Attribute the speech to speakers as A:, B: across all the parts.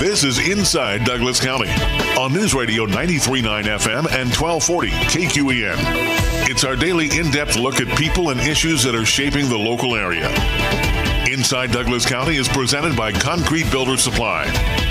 A: This is Inside Douglas County on News Radio 93.9 FM and 1240 KQEN. It's our daily in-depth look at people and issues that are shaping the local area. Inside Douglas County is presented by Concrete Builder Supply.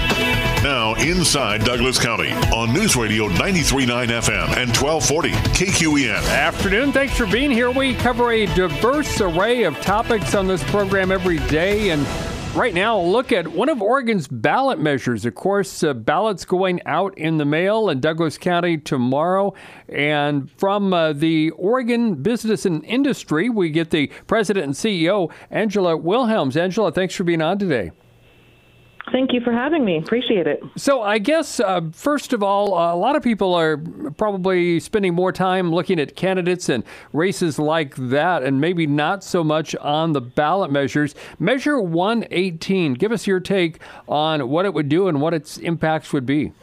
A: Now, Inside Douglas County on News Radio 93.9 FM and 1240 KQEN.
B: Afternoon. Thanks for being here. We cover a diverse array of topics on this program every day. And right now, look at one of Oregon's ballot measures. Of course, ballots going out in the mail in Douglas County tomorrow. And from the Oregon Business and Industry, we get the president and CEO, Angela Wilhelms. Angela, thanks for being on today.
C: Thank you for having me. Appreciate it.
B: So I guess, first of all, a lot of people are probably spending more time looking at candidates and races like that, and maybe not so much on the ballot measures. Measure 118, give us your take on what it would do and what its impacts would be.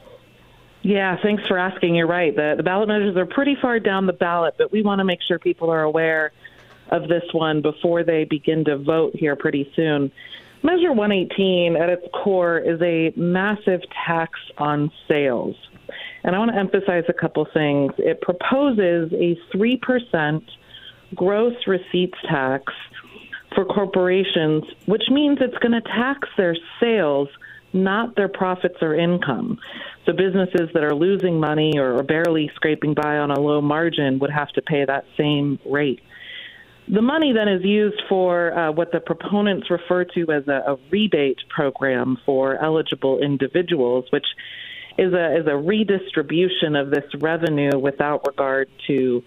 C: Yeah, thanks for asking. You're right. The ballot measures are pretty far down the ballot, but we want to make sure people are aware of this one before they begin to vote here pretty soon. Measure 118 at its core is a massive tax on sales. And I want to emphasize a couple things. It proposes a 3% gross receipts tax for corporations, which means it's going to tax their sales, not their profits or income. So businesses that are losing money or barely scraping by on a low margin would have to pay that same rate. The money then is used for what the proponents refer to as a rebate program for eligible individuals, which is a redistribution of this revenue without regard to,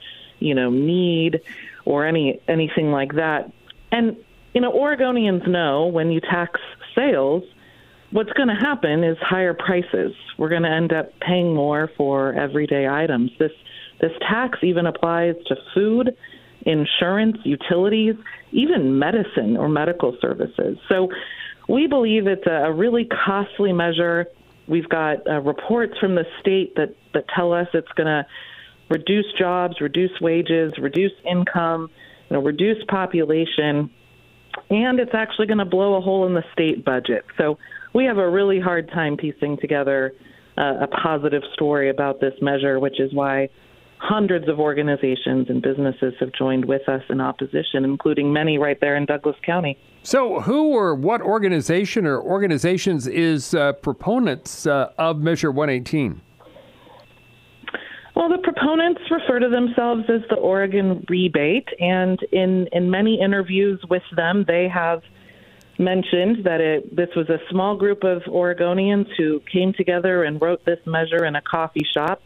C: need or anything like that. And, Oregonians know when you tax sales, what's going to happen is higher prices. We're going to end up paying more for everyday items. This tax even applies to food, insurance, utilities, even medicine or medical services. So we believe it's a really costly measure. We've got reports from the state that tell us it's going to reduce jobs, reduce wages, reduce income, reduce population, and it's actually going to blow a hole in the state budget. So we have a really hard time piecing together a positive story about this measure, which is why hundreds of organizations and businesses have joined with us in opposition, including many right there in Douglas County.
B: So who or what organization or organizations is proponents of Measure 118?
C: Well, the proponents refer to themselves as the Oregon Rebate, and in many interviews with them, they have mentioned that this was a small group of Oregonians who came together and wrote this measure in a coffee shop.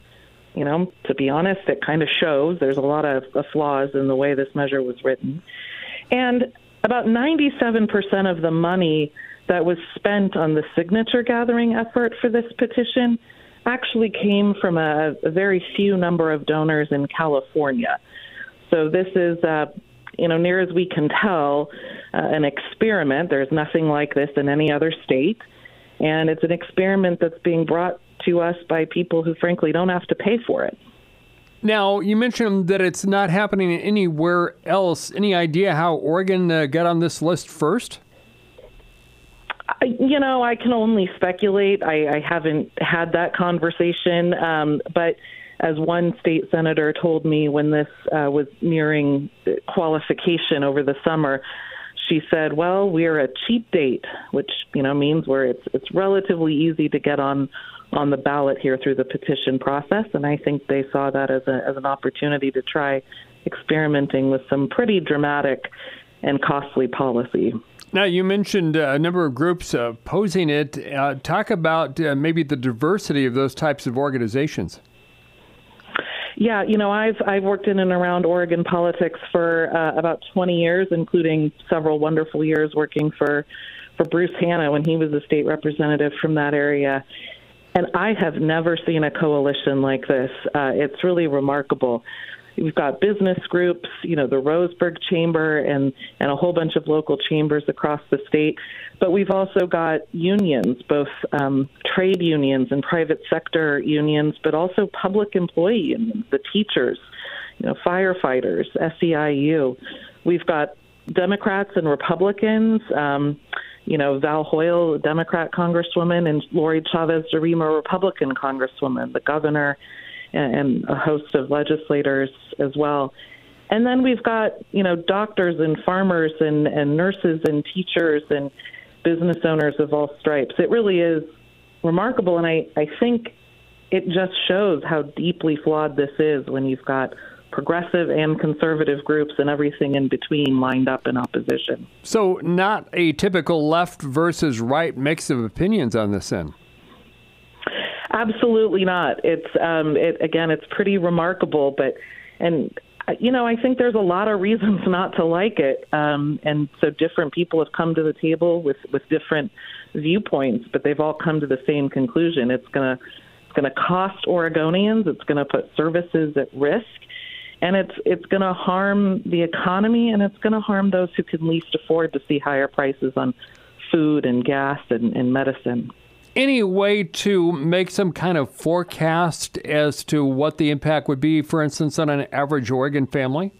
C: To be honest, it kind of shows there's a lot of flaws in the way this measure was written. And about 97% of the money that was spent on the signature gathering effort for this petition actually came from a very few number of donors in California. So this is, near as we can tell, an experiment. There's nothing like this in any other state. And it's an experiment that's being brought to us by people who, frankly, don't have to pay for it.
B: Now, you mentioned that it's not happening anywhere else. Any idea how Oregon got on this list first?
C: I can only speculate. I haven't had that conversation. But as one state senator told me when this was nearing qualification over the summer, she said, well, we're a cheap date, which, means it's relatively easy to get on the ballot here through the petition process. And I think they saw that as an opportunity to try experimenting with some pretty dramatic and costly policy.
B: Now, you mentioned a number of groups opposing it. Talk about maybe the diversity of those types of organizations.
C: Yeah, I've worked in and around Oregon politics for about 20 years, including several wonderful years working for Bruce Hanna when he was a state representative from that area. And I have never seen a coalition like this. It's really remarkable. We've got business groups, the Roseburg Chamber and a whole bunch of local chambers across the state. But we've also got unions, both trade unions and private sector unions, but also public employee unions, the teachers, firefighters, SEIU. We've got Democrats and Republicans, Val Hoyle, a Democrat congresswoman, and Lori Chavez DeRima, a Republican congresswoman, the governor, and a host of legislators as well. And then we've got, doctors and farmers and nurses and teachers and business owners of all stripes. It really is remarkable, and I think it just shows how deeply flawed this is when you've got progressive and conservative groups and everything in between lined up in opposition.
B: So not a typical left versus right mix of opinions on this end.
C: Absolutely not. It's pretty remarkable, I think there's a lot of reasons not to like it. And so different people have come to the table with different viewpoints, but they've all come to the same conclusion. It's going to cost Oregonians. It's going to put services at risk. And it's going to harm the economy, and it's going to harm those who can least afford to see higher prices on food and gas and medicine.
B: Any way to make some kind of forecast as to what the impact would be, for instance, on an average Oregon family?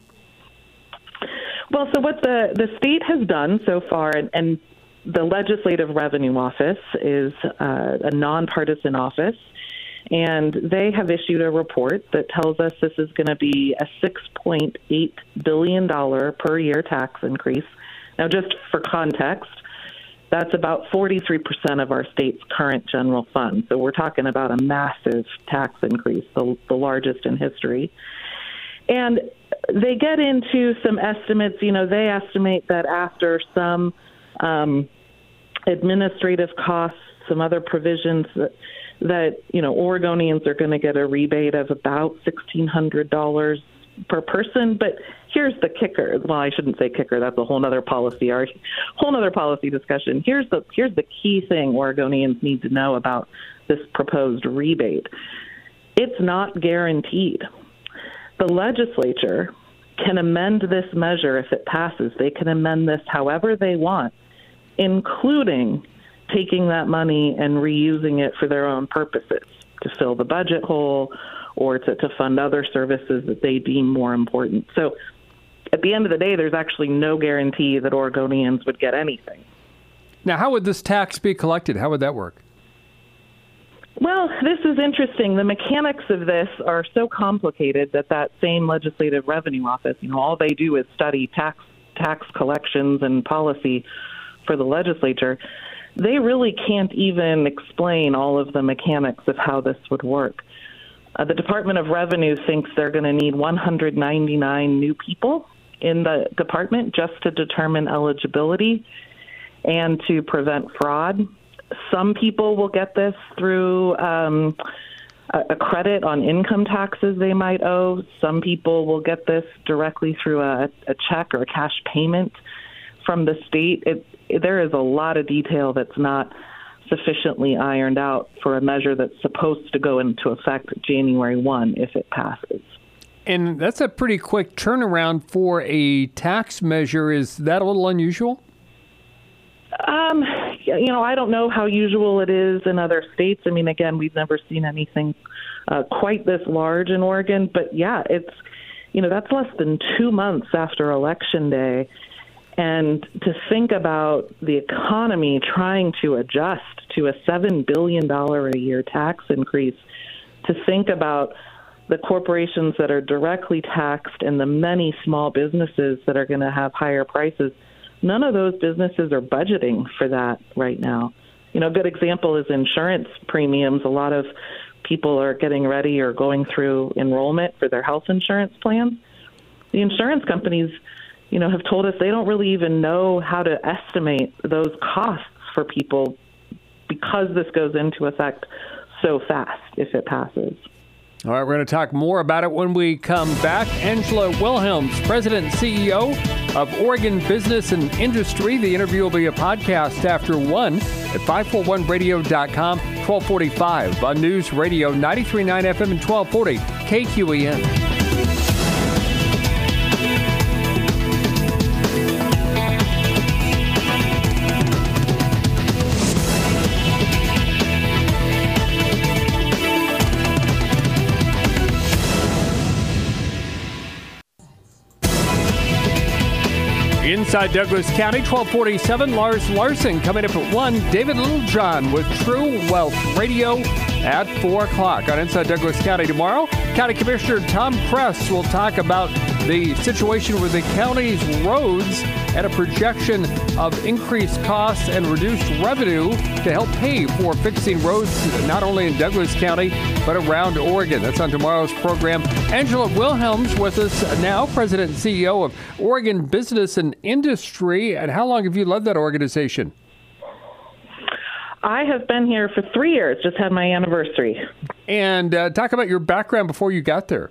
C: Well, so what the state has done so far, and the Legislative Revenue Office is a nonpartisan office, and they have issued a report that tells us this is going to be a $6.8 billion per year tax increase. Now, just for context, that's about 43% of our state's current general fund. So we're talking about a massive tax increase, the largest in history. And they get into some estimates. They estimate that after some administrative costs, some other provisions, that Oregonians are going to get a rebate of about $1,600 per person. But here's the kicker. Well, I shouldn't say kicker. That's a whole other policy discussion. Here's the key thing Oregonians need to know about this proposed rebate. It's not guaranteed. The legislature can amend this measure if it passes. They can amend this however they want, including taking that money and reusing it for their own purposes, to fill the budget hole or to fund other services that they deem more important. So at the end of the day, there's actually no guarantee that Oregonians would get anything.
B: Now, how would this tax be collected? How would that work?
C: Well, this is interesting. The mechanics of this are so complicated that same Legislative Revenue Office, all they do is study tax collections and policy for the legislature. They really can't even explain all of the mechanics of how this would work. The Department of Revenue thinks they're going to need 199 new people in the department just to determine eligibility and to prevent fraud. Some people will get this through a credit on income taxes they might owe. Some people will get this directly through a check or a cash payment from the state. There is a lot of detail that's not sufficiently ironed out for a measure that's supposed to go into effect January 1 if it passes.
B: And that's a pretty quick turnaround for a tax measure. Is that a little unusual? I don't know how usual it is in other states. I mean, again, we've never seen anything quite this large in Oregon. But yeah, that's less than 2 months after Election Day. And to think about the economy trying to adjust to a $7 billion a year tax increase, to think about the corporations that are directly taxed and the many small businesses that are going to have higher prices, none of those businesses are budgeting for that right now. A good example is insurance premiums. A lot of people are getting ready or going through enrollment for their health insurance plans. The insurance companies have told us they don't really even know how to estimate those costs for people because this goes into effect so fast if it passes. All right, we're going to talk more about it when we come back. Angela Wilhelms, President and CEO of Oregon Business and Industry. The interview will be a podcast after 1 at 541radio.com, 1245 on News Radio 93.9 FM and 1240 KQEN. Inside Douglas County, 1247, Lars Larson coming up at 1. David Littlejohn with True Wealth Radio at 4 o'clock. On Inside Douglas County tomorrow, County Commissioner Tom Kress will talk about the situation with the county's roads and a projection of increased costs and reduced revenue to help pay for fixing roads not only in Douglas County, but around Oregon. That's on tomorrow's program. Angela Wilhelms with us now, President and CEO of Oregon Business and Industry. And how long have you led that organization?
C: I have been here for 3 years, just had my anniversary.
B: And talk about your background before you got there.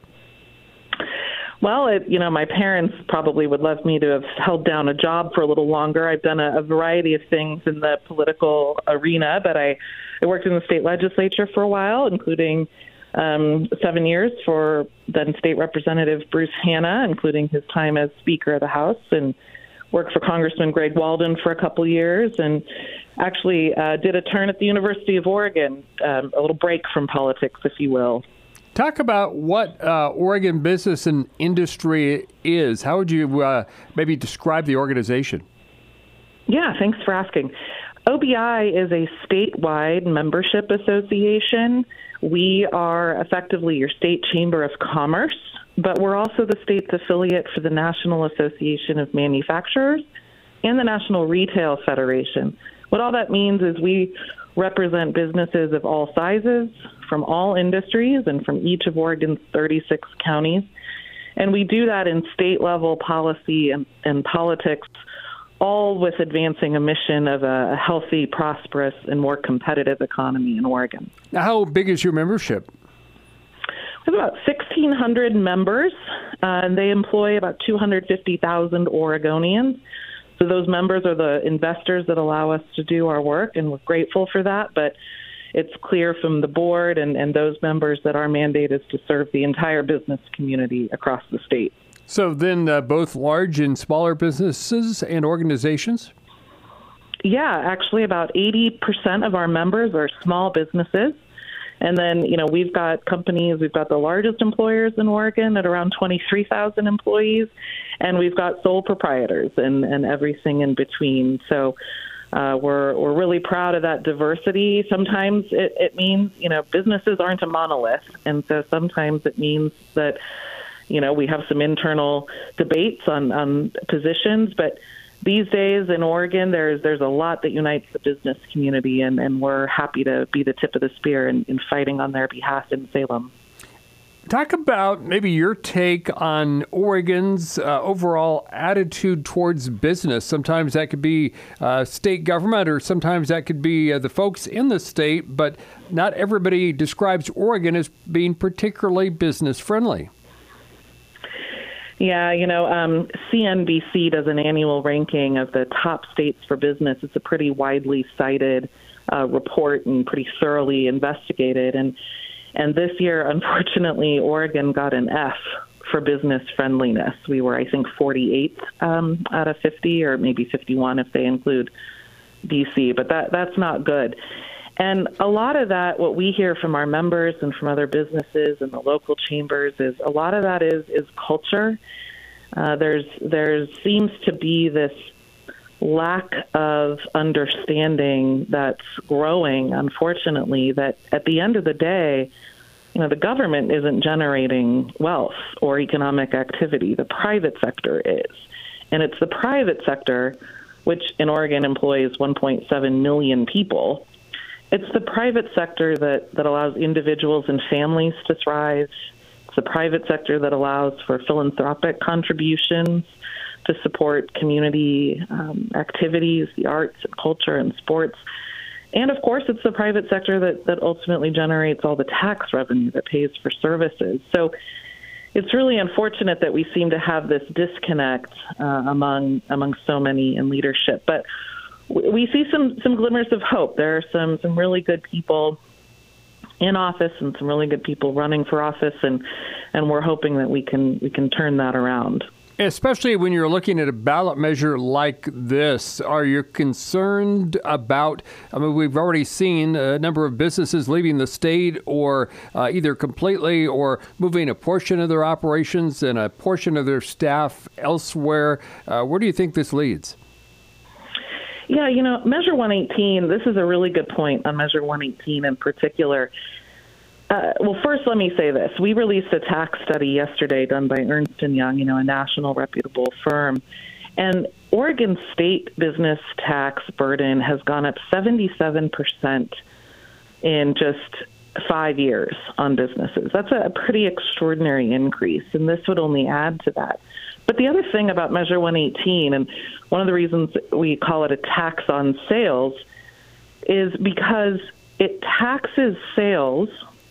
C: Well, my parents probably would love me to have held down a job for a little longer. I've done a variety of things in the political arena, but I worked in the state legislature for a while, including 7 years for then State Representative Bruce Hanna, including his time as Speaker of the House, and worked for Congressman Greg Walden for a couple years, and actually did a turn at the University of Oregon, a little break from politics, if you will.
B: Talk about what Oregon Business and Industry is. How would you maybe describe the organization?
C: Yeah, thanks for asking. OBI is a statewide membership association. We are effectively your state chamber of commerce, but we're also the state's affiliate for the National Association of Manufacturers and the National Retail Federation. What all that means is we represent businesses of all sizes, from all industries, and from each of Oregon's 36 counties. And we do that in state-level policy and politics, all with advancing a mission of a healthy, prosperous, and more competitive economy in Oregon.
B: Now, how big is your membership?
C: We have about 1,600 members, and they employ about 250,000 Oregonians. So those members are the investors that allow us to do our work, and we're grateful for that. But it's clear from the board and those members that our mandate is to serve the entire business community across the state.
B: So then both large and smaller businesses and organizations?
C: Yeah, actually about 80% of our members are small businesses. And then, we've got companies, we've got the largest employers in Oregon at around 23,000 employees, and we've got sole proprietors and everything in between. So we're really proud of that diversity. Sometimes it means, businesses aren't a monolith. And so sometimes it means that, we have some internal debates on positions, but these days in Oregon, there's a lot that unites the business community, and we're happy to be the tip of the spear in fighting on their behalf in Salem.
B: Talk about maybe your take on Oregon's overall attitude towards business. Sometimes that could be state government, or sometimes that could be the folks in the state, but not everybody describes Oregon as being particularly business friendly.
C: Yeah, CNBC does an annual ranking of the top states for business. It's a pretty widely cited report and pretty thoroughly investigated. And this year, unfortunately, Oregon got an F for business friendliness. We were, I think, 48th out of 50, or maybe 51 if they include D.C., but that's not good. And a lot of that, what we hear from our members and from other businesses and the local chambers, is a lot of that is culture. There seems to be this lack of understanding that's growing, unfortunately, that at the end of the day, the government isn't generating wealth or economic activity. The private sector is. And it's the private sector, which in Oregon employs 1.7 million people. It's the private sector that allows individuals and families to thrive. It's the private sector that allows for philanthropic contributions to support community activities, the arts and culture and sports. And, of course, it's the private sector that ultimately generates all the tax revenue that pays for services. So it's really unfortunate that we seem to have this disconnect among so many in leadership. But we see some glimmers of hope. There are some really good people in office and some really good people running for office, and we're hoping that we can turn that around.
B: Especially when you're looking at a ballot measure like this, are you concerned about, we've already seen a number of businesses leaving the state or either completely or moving a portion of their operations and a portion of their staff elsewhere. Where do you think this leads?
C: Yeah, Measure 118, this is a really good point on Measure 118 in particular. Well, first, let me say this. We released a tax study yesterday done by Ernst & Young, a national reputable firm. And Oregon's state business tax burden has gone up 77% in just 5 years on businesses. That's a pretty extraordinary increase, and this would only add to that. But the other thing about Measure 118, and one of the reasons we call it a tax on sales, is because it taxes sales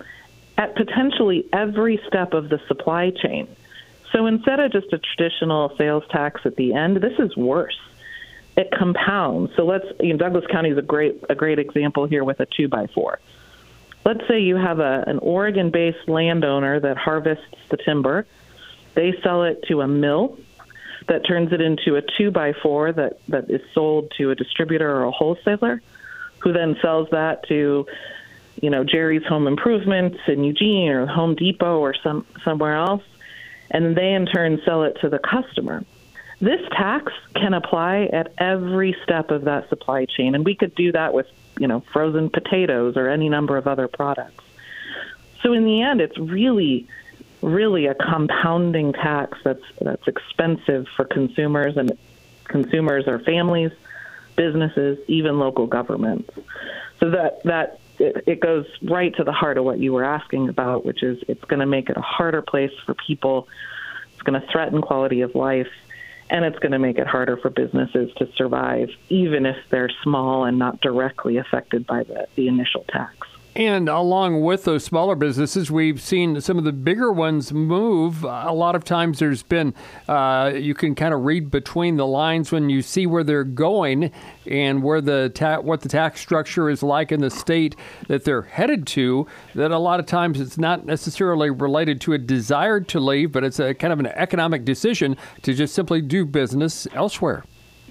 C: at potentially every step of the supply chain. So instead of just a traditional sales tax at the end, this is worse. It compounds. So Douglas County is a great example here with a 2x4. Let's say you have an Oregon-based landowner that harvests the timber. They sell it to a mill that turns it into a 2x4 that is sold to a distributor or a wholesaler, who then sells that to Jerry's Home Improvements in Eugene or Home Depot or somewhere else, and they in turn sell it to the customer. This tax can apply at every step of that supply chain, and we could do that with, frozen potatoes or any number of other products. So in the end, it's really, really a compounding tax that's expensive for consumers, and consumers are families, businesses, even local governments. So that it goes right to the heart of what you were asking about, which is it's going to make it a harder place for people. It's going to threaten quality of life, and it's going to make it harder for businesses to survive, even if they're small and not directly affected by the initial tax.
B: And along with those smaller businesses, we've seen some of the bigger ones move. A lot of times there's been, you can kind of read between the lines when you see where they're going and where what the tax structure is like in the state that they're headed to, that a lot of times it's not necessarily related to a desire to leave, but it's a kind of an economic decision to just simply do business elsewhere.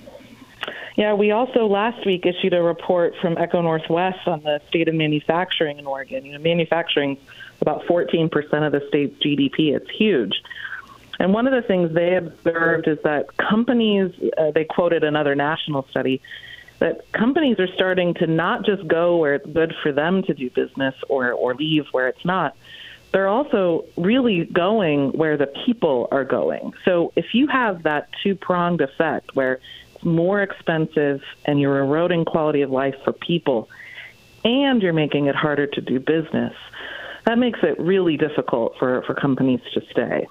C: Yeah, we also last week issued a report from Echo Northwest on the state of manufacturing in Oregon. Manufacturing is about 14% of the state's GDP. It's huge. And one of the things they observed is that companies, they quoted another national study, that companies are starting to not just go where it's good for them to do business or leave where it's not. They're also really going where the people are going. So if you have that two-pronged effect where more expensive and you're eroding quality of life for people and you're making it harder to do business, that makes it really difficult for companies to stay.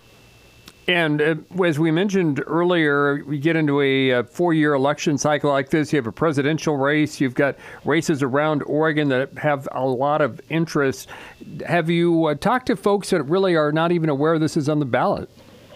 B: And as we mentioned earlier, we get into a 4-year election cycle like this. You have a presidential race. You've got races around Oregon that have a lot of interest. Have you talked to folks that really are not even aware this is on the ballot?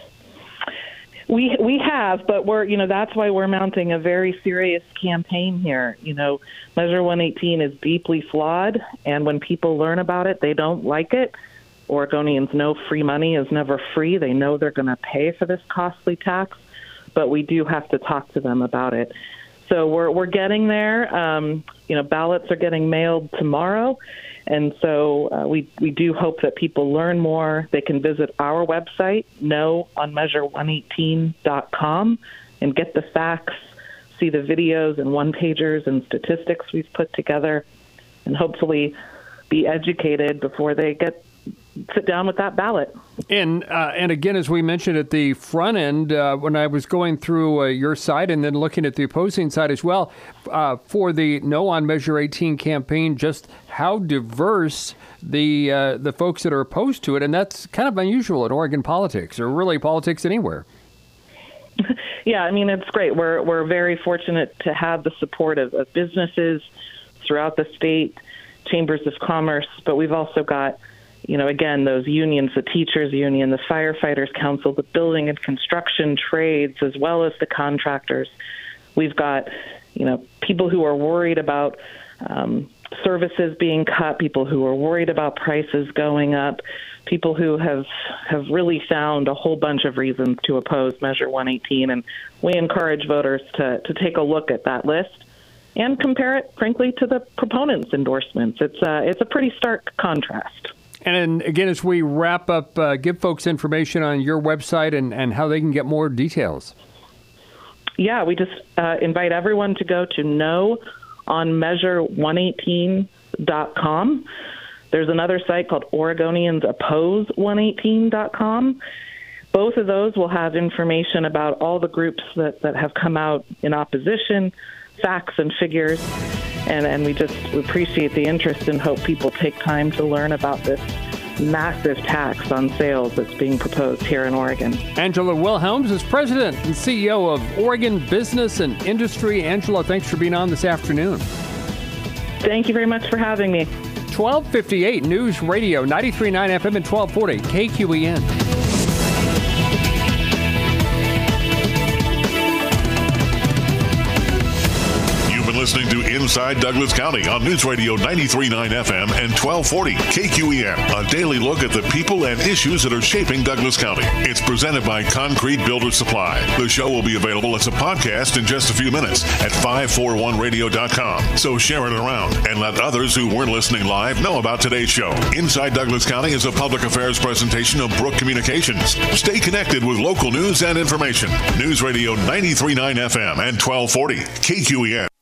C: We have, but that's why we're mounting a very serious campaign here. Measure 118 is deeply flawed, and when people learn about it, they don't like it. Oregonians know free money is never free. They know they're going to pay for this costly tax, but we do have to talk to them about it. So we're getting there. Ballots are getting mailed tomorrow. And so we do hope that people learn more. They can visit our website, knowonmeasure118.com, and get the facts, see the videos and one-pagers and statistics we've put together, and hopefully be educated before they sit down with that ballot.
B: And again, as we mentioned at the front end, when I was going through your side and then looking at the opposing side as well, for the No on Measure 18 campaign, just how diverse the folks that are opposed to it, and that's kind of unusual in Oregon politics, or really politics anywhere.
C: Yeah, it's great. We're very fortunate to have the support of businesses throughout the state, chambers of commerce, but we've also got again, those unions, the teachers union, the firefighters council, the building and construction trades, as well as the contractors. We've got, people who are worried about services being cut, people who are worried about prices going up, people who have really found a whole bunch of reasons to oppose Measure 118. And we encourage voters to take a look at that list and compare it, frankly, to the proponents' endorsements. It's a pretty stark contrast.
B: And again, as we wrap up, give folks information on your website and how they can get more details.
C: Yeah, we just invite everyone to go to noonmeasure118.com. There's another site called OregoniansOppose118.com. Both of those will have information about all the groups that have come out in opposition, facts and figures, and we just appreciate the interest and hope people take time to learn about this massive tax on sales that's being proposed here in Oregon.
B: Angela Wilhelms is president and CEO of Oregon Business and Industry. Angela, thanks for being on this afternoon.
C: Thank you very much for having me.
B: 1258 News Radio, 93.9 FM and 1240 KQEN.
A: Listening to Inside Douglas County on News Radio 93.9 FM and 1240 KQEN, a daily look at the people and issues that are shaping Douglas County. It's presented by Concrete Builder Supply. The show will be available as a podcast in just a few minutes at 541radio.com. So share it around and let others who weren't listening live know about today's show. Inside Douglas County is a public affairs presentation of Brook Communications. Stay connected with local news and information. News Radio 93.9 FM and 1240 KQEN.